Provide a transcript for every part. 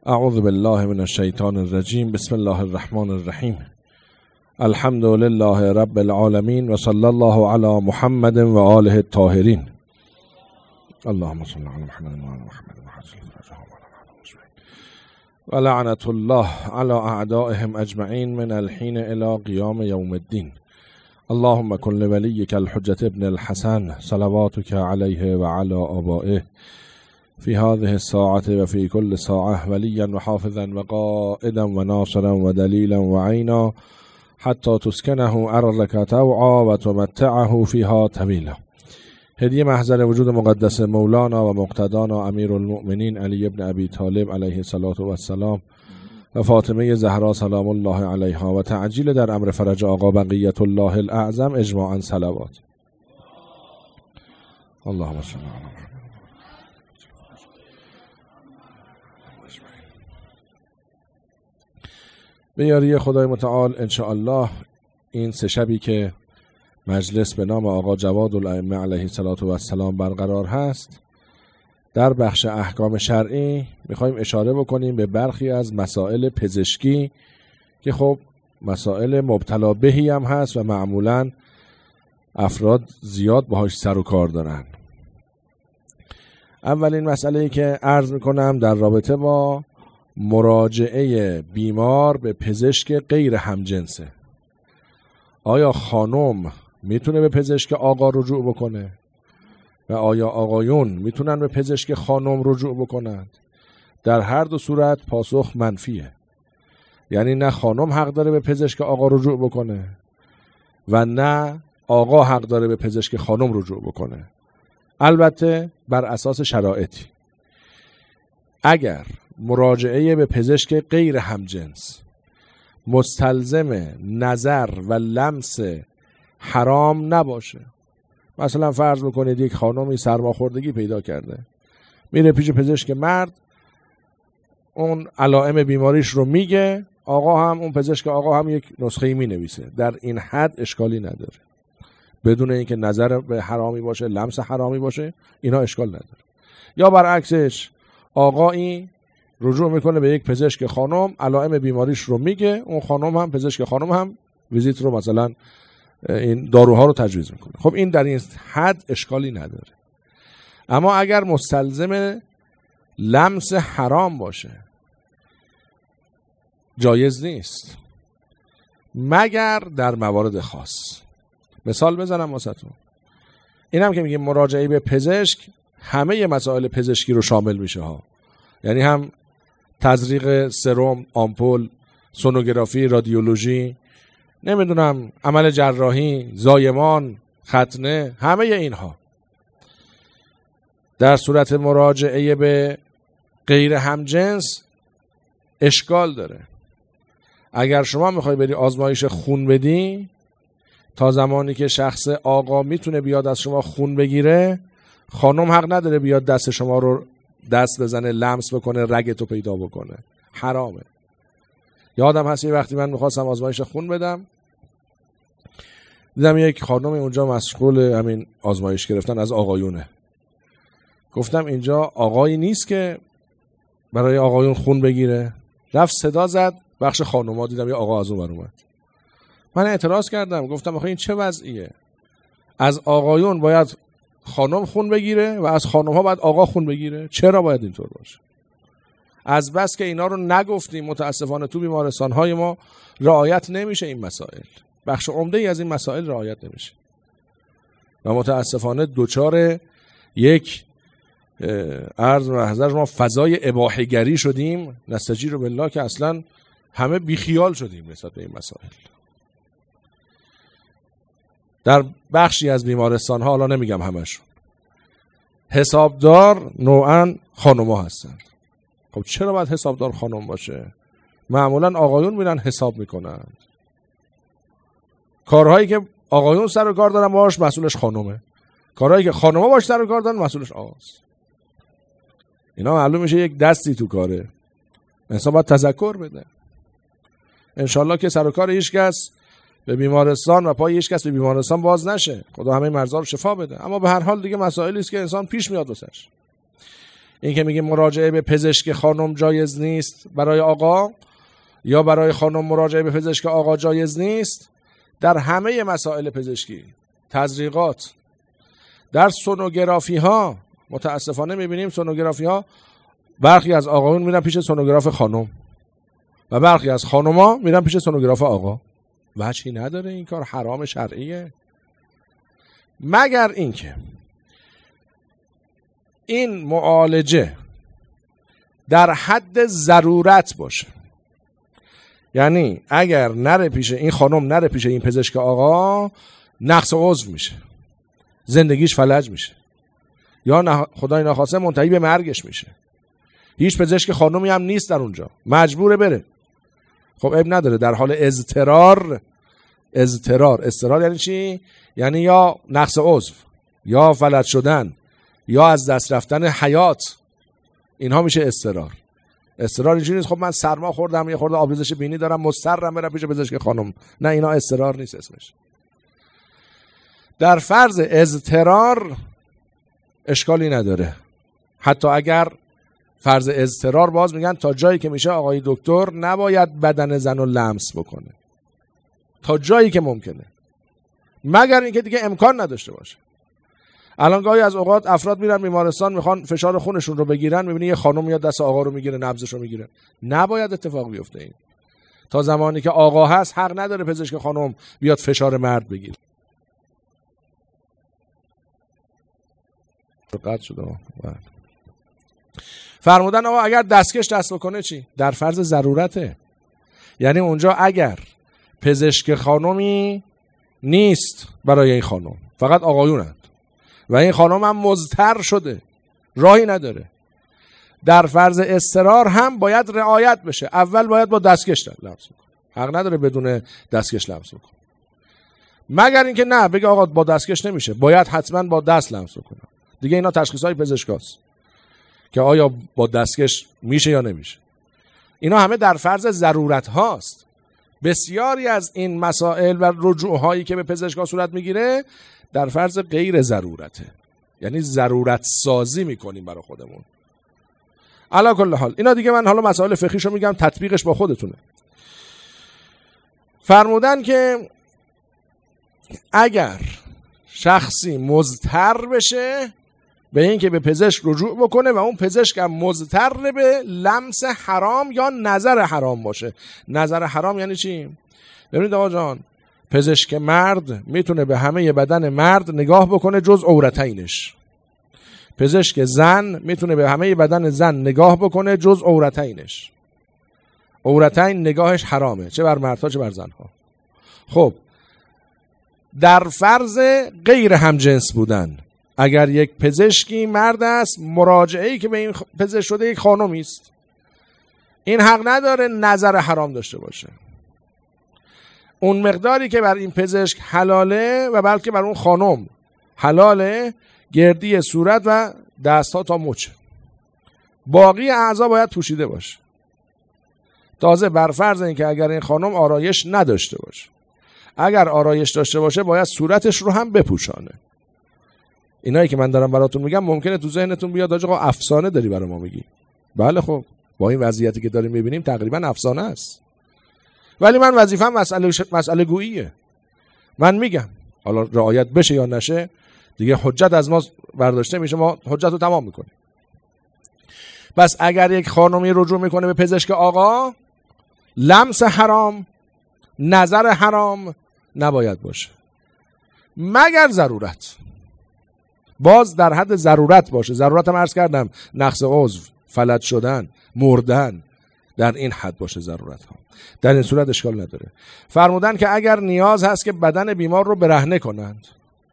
اعوذ بالله من الشیطان الرجیم. بسم الله الرحمن الرحیم. الحمد لله رب العالمین و صلی الله علی محمد و آله الطاهرین. اللهم صل علی محمد و آل محمد و لعنت الله علی اعدائهم اجمعین من الحین الی قیام یوم الدین. اللهم کن لولیک الحجة ابن الحسن صلواتک علیه و علی آبائه فی هذه الساعة و فی کل ساعة ولیا و حافظا و قائدا و ناصرا و دلیلا و عینا حتی تسکنه ارضک طوعا و تمتعه فیها طویلا. هدیه محضر وجود مقدس مولانا و مقتدانا امیر المؤمنین علی ابن ابی طالب علیه السلام و فاطمه زهرا سلام الله علیها و تعجیل در امر فرج آقا بقیت الله الاعظم اجماعا صلوات. اللهم صل علی محمد. به یاری خدای متعال انشاءالله این سه شبی که مجلس به نام آقا جواد الائمه علیه السلام برقرار هست، در بخش احکام شرعی میخوایم اشاره بکنیم به برخی از مسائل پزشکی که خب مسائل مبتلا بهی هم هست و معمولاً افراد زیاد باهاش سر و کار دارن. اولین مسئله‌ای که عرض میکنم در رابطه با مراجعه بیمار به پزشک غیر همجنسه. آیا خانم میتونه به پزشک آقا رجوع بکنه و آیا آقایون میتونن به پزشک خانم رجوع بکنند؟ در هر دو صورت پاسخ منفیه. یعنی نه خانم حق داره به پزشک آقا رجوع بکنه و نه آقا حق داره به پزشک خانم رجوع بکنه، البته بر اساس شرایطی. اگر مراجعه به پزشک غیر همجنس مستلزم نظر و لمس حرام نباشه، مثلا فرض بکنید یک خانمی سرماخوردگی پیدا کرده، میره پیش پزشک مرد، اون علائم بیماریش رو میگه، آقا هم اون پزشک آقا هم یک نسخه‌ای مینویسه، در این حد اشکالی نداره، بدون اینکه نظر به حرامی باشه، لمس حرامی باشه، اینا اشکال نداره. یا برعکسش آقایی رجوع میکنه به یک پزشک خانم، علائم بیماریش رو میگه، اون خانم هم پزشک خانم هم ویزیت رو مثلا این داروها رو تجویز میکنه. خب این در این حد اشکالی نداره. اما اگر مستلزم لمس حرام باشه جایز نیست، مگر در موارد خاص. مثال بزنم واسهتون. اینم که میگیم مراجعه به پزشک همه مسائل پزشکی رو شامل میشه ها. یعنی هم تزریق سرم، آمپول، سونوگرافی، رادیولوژی، نمیدونم عمل جراحی، زایمان، ختنه، همه اینها. در صورت مراجعه به غیر همجنس اشکال داره. اگر شما میخوای بری آزمایش خون بدی، تا زمانی که شخص آقا میتونه بیاد از شما خون بگیره، خانم حق نداره بیاد دست شما رو دست بزنه، لمس بکنه، رگتو پیدا بکنه، حرامه. یادم هست یه وقتی من میخواستم آزمایش خون بدم، دیدم یک خانم اونجا مشغول همین آزمایش گرفتن از آقایونه. گفتم اینجا آقایی نیست که برای آقایون خون بگیره. رفت صدا زد، بخش خانوما، دیدم یه آقا از اون بر اومد. من اعتراض کردم، گفتم آخه این چه وضعیه؟ از آقایون باید خانم خون بگیره و از خانم ها باید آقا خون بگیره؟ چرا باید اینطور باشه؟ از بس که اینا رو نگفتیم متاسفانه تو بیمارستان های ما رعایت نمیشه این مسائل. بخش عمده ای از این مسائل رعایت نمیشه و متاسفانه دوچار یک عرض محضر ما فضای اباحه‌گری شدیم، نستجیر بالله، که اصلا همه بیخیال شدیم نسبت به این مسائل. در بخشی از بیمارستان ها، حالا نمیگم همشون، حسابدار نوعاً خانوما هستند. خب چرا باید حسابدار خانم باشه؟ معمولاً آقایون میرن حساب میکنند. کارهایی که آقایون سر و کار دارن باش مسئولش خانومه، کارهایی که خانوما باش سر و کار دارن مسئولش آقاست. اینا معلوم میشه یک دستی تو کاره. انسان باید تذکر بده. انشالله که سر و کار هیچ کس به بیمارستان و پای هیچ کس به بیمارستان باز نشه، خدا همه مرضا رو شفا بده. اما به هر حال دیگه مسائلی است که انسان پیش میاد واسش. این که میگه مراجعه به پزشک خانم جایز نیست برای آقا، یا برای خانم مراجعه به پزشک آقا جایز نیست، در همه مسائل پزشکی، تزریقات، در سونوگرافی ها متاسفانه میبینیم سونوگرافی ها برخی از آقایون میرن پیش سونوگراف خانم و برخی از خانوما میرن پیش سونوگراف آقا. وجهی نداره، این کار حرام شرعیه. مگر اینکه این معالجه در حد ضرورت باشه، یعنی اگر نره پیش این خانم، نره پیش این پزشک آقا، نقص عضو میشه، زندگیش فلج میشه، یا خدای ناخواسته منتهی به مرگش میشه. هیچ پزشک خانومی هم نیست در اونجا، مجبوره بره. خب عیب نداره در حال اضطرار یعنی چی؟ یعنی یا نقص عضو، یا فلج شدن، یا از دست رفتن حیات، اینها میشه اضطرار. اینجوری نیست خب من سرما خوردم، یه خورده آبریزش بینی دارم، مضطرم برم پیش پزشک خانم. نه، اینا اضطرار نیست اسمش. در فرض اضطرار اشکالی نداره، حتی اگر فرض اضطرار باز میگن تا جایی که میشه آقای دکتر نباید بدن زن رو لمس بکنه، تا جایی که ممکنه، مگر اینکه دیگه امکان نداشته باشه. الان گاهی از اوقات افراد میرن بیمارستان میخوان فشار خونشون رو بگیرن، میبینی یه خانم میاد دست آقا رو میگیره، نبضش رو میگیره. نباید اتفاق بیفته. این تا زمانی که آقا هست حق نداره پزشک خانم بیاد فشار مرد بگیره. قطع شده. فرمودن آقا اگر دستکش دست بکنه چی؟ در فرض ضرورته. یعنی اونجا اگر پزشک خانمی نیست برای این خانم، فقط آقایونند و این خانم هم مضطر شده، راهی نداره، در فرض اضطرار هم باید رعایت بشه. اول باید با دستکش لمس بکنه، حق نداره بدون دستکش لمس بکنه. مگر اینکه نه بگه آقا با دستکش نمیشه، باید حتما با دست لمس بکنه. دیگه اینا تشخیص‌های پزشکاست که آیا با دستکش میشه یا نمیشه. اینا همه در فرض ضرورت هاست. بسیاری از این مسائل و رجوع هایی که به پزشکا صورت میگیره در فرض غیر ضرورته، یعنی ضرورت سازی میکنیم برای خودمون. علا کل حال اینا دیگه من حالا مسائل فقهیشو میگم، تطبیقش با خودتونه. فرمودن که اگر شخصی مضطر بشه به این که به پزشک رجوع بکنه و اون پزشک هم مضطر به لمس حرام یا نظر حرام باشه. نظر حرام یعنی چی؟ ببینید آقا جان، پزشک مرد میتونه به همه بدن مرد نگاه بکنه جز عورتینش. پزشک زن میتونه به همه بدن زن نگاه بکنه جز عورتینش. عورتین نگاهش حرامه، چه بر مردها چه بر زنها. خب در فرض غیر همجنس بودن، اگر یک پزشکی مرد است، مراجعه‌ای که به این پزشک شده یک خانمی است، این حق نداره نظر حرام داشته باشه. اون مقداری که بر این پزشک حلاله و بلکه بر اون خانم حلاله گردی صورت و دستها تا مچ، باقی اعضا باید پوشیده باشه. تازه بر فرض این که اگر این خانم آرایش نداشته باشه، اگر آرایش داشته باشه باید صورتش رو هم بپوشانه. اینایی که من دارم براتون میگم ممکنه تو ذهنتون بیاد آقا افسانه داری برای ما میگی. بله خب با این وضعیتی که داریم میبینیم تقریبا افسانه است، ولی من وظیفه‌م مسئله گوییه. من میگم حالا رعایت بشه یا نشه دیگه حجت از ما برداشته میشه، ما حجت رو تمام میکنیم. پس اگر یک خانمی رجوع میکنه به پزشک آقا، لمس حرام، نظر حرام نباید باشه مگر ضرورت. باز در حد ضرورت باشه. ضرورت هم عرض کردم نقص عضو، فلج شدن، مردن، در این حد باشه ضرورت ها. در این صورت اشکال نداره. فرمودن که اگر نیاز هست که بدن بیمار رو برهنه کنند،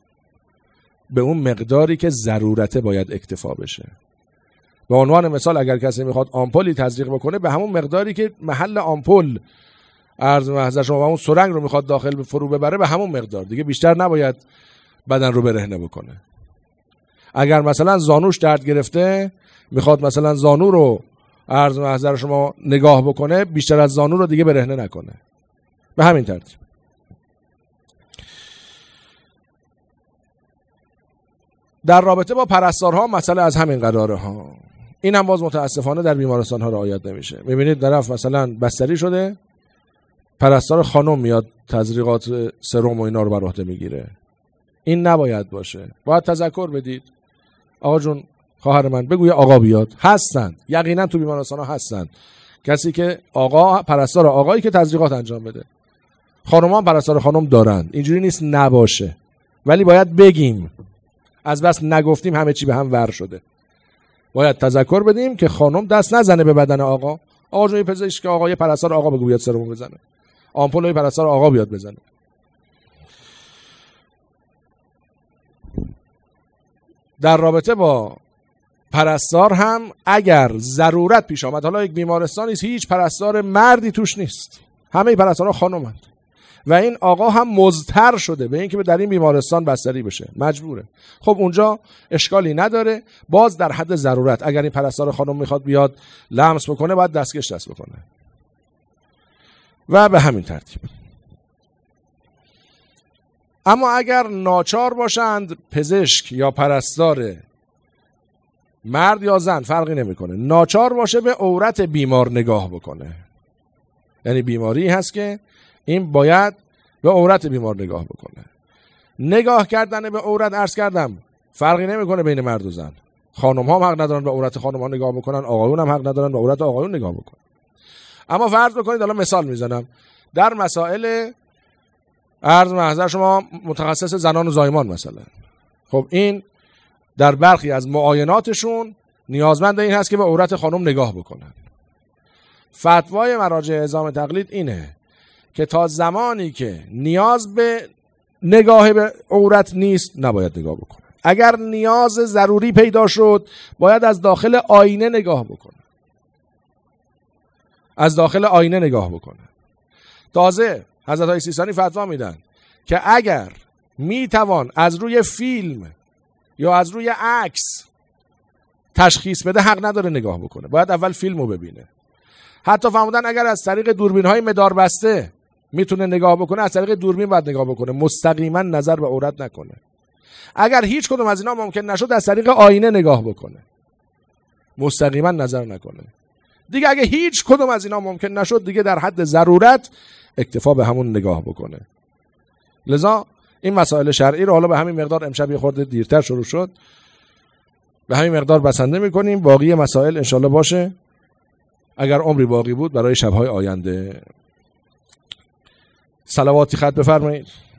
به اون مقداری که ضرورته باید اکتفا بشه. به عنوان مثال اگر کسی میخواد آمپولی تزریق بکنه، به همون مقداری که محل آمپول عرض محضر شما و اون سرنگ رو میخواد داخل فرو ببره، به همون مقدار، دیگه بیشتر نباید بدن رو برهنه بکنه. اگر مثلا زانوش درد گرفته، میخواد مثلا زانو رو عرض محضر شما نگاه بکنه، بیشتر از زانو رو دیگه برهنه نکنه. به همین ترتیب. در رابطه با پرستارها مسئله از همین قراره ها. این هم باز متاسفانه در بیمارستان ها رعایت نمیشه. میبینید طرف مثلا بستری شده، پرستار خانم میاد تزریقات سرم و اینا رو بر عهده میگیره. این نباید باشه. باید تذکر بدید آقا جون خواهر من بگو یه آقا بیاد. هستن، یقینا تو بیمارستان ها هستن کسی که آقا، پرستار آقایی که تزریقات انجام بده. خانم هم پرستار خانم دارن، اینجوری نیست نباشه، ولی باید بگیم. از بس نگفتیم همه چی به هم ور شده. باید تذکر بدیم که خانم دست نزنه به بدن آقا. آقا جون پزشک آقا، یه پرستار آقا بگو بیاد سرمو بزنه، آمپول یه پرستار آقا بیاد بزنه. در رابطه با پرستار هم اگر ضرورت پیش آمد، حالا یک بیمارستانی است هیچ پرستار مردی توش نیست، همه پرستارها خانمند و این آقا هم مضطر شده به اینکه در این بیمارستان بستری بشه، مجبوره، خب اونجا اشکالی نداره. باز در حد ضرورت اگر این پرستار خانم میخواد بیاد لمس بکنه باید دستکش دست بکنه و به همین ترتیب. اما اگر ناچار باشند، پزشک یا پرستار مرد یا زن فرقی نمیکنه، ناچار باشه به عورت بیمار نگاه بکنه، یعنی بیماری هست که این باید به عورت بیمار نگاه بکنه. نگاه کردن به عورت، عرض کردم فرقی نمیکنه بین مرد و زن. خانم ها هم حق ندارن به عورت خانم ها نگاه بکنن، آقایون هم حق ندارن به عورت آقایون نگاه بکنن. اما فرض بکنید، حالا مثال میزنم، در مسائل عرض محضر شما متخصص زنان و زایمان مثلا، خب این در برخی از معایناتشون نیازمند این هست که به عورت خانم نگاه بکنن. فتوای مراجع اعزام تقلید اینه که تا زمانی که نیاز به نگاه به عورت نیست نباید نگاه بکنن. اگر نیاز ضروری پیدا شد باید از داخل آینه نگاه بکنن، از داخل آینه نگاه بکنن. تازه حضرت های سیستانی فتوا میدن که اگر میتوان از روی فیلم یا از روی عکس تشخیص بده حق نداره نگاه بکنه، باید اول فیلمو ببینه. حتی فرمودن اگر از طریق دوربین های مدار بسته میتونه نگاه بکنه، از طریق دوربین باید نگاه بکنه، مستقیما نظر به عورت نکنه. اگر هیچ کدوم از اینا ممکن نشد از طریق آینه نگاه بکنه، مستقیما نظر نکنه. دیگه اگه هیچ کدوم از اینا ممکن نشد دیگه در حد ضرورت اکتفا به همون نگاه بکنه. لذا این مسائل شرعی رو حالا به همین مقدار، امشب یه خورده دیرتر شروع شد، به همین مقدار بسنده میکنیم. باقی مسائل انشالله باشه اگر عمری باقی بود برای شبهای آینده. صلواتی خط بفرمایید.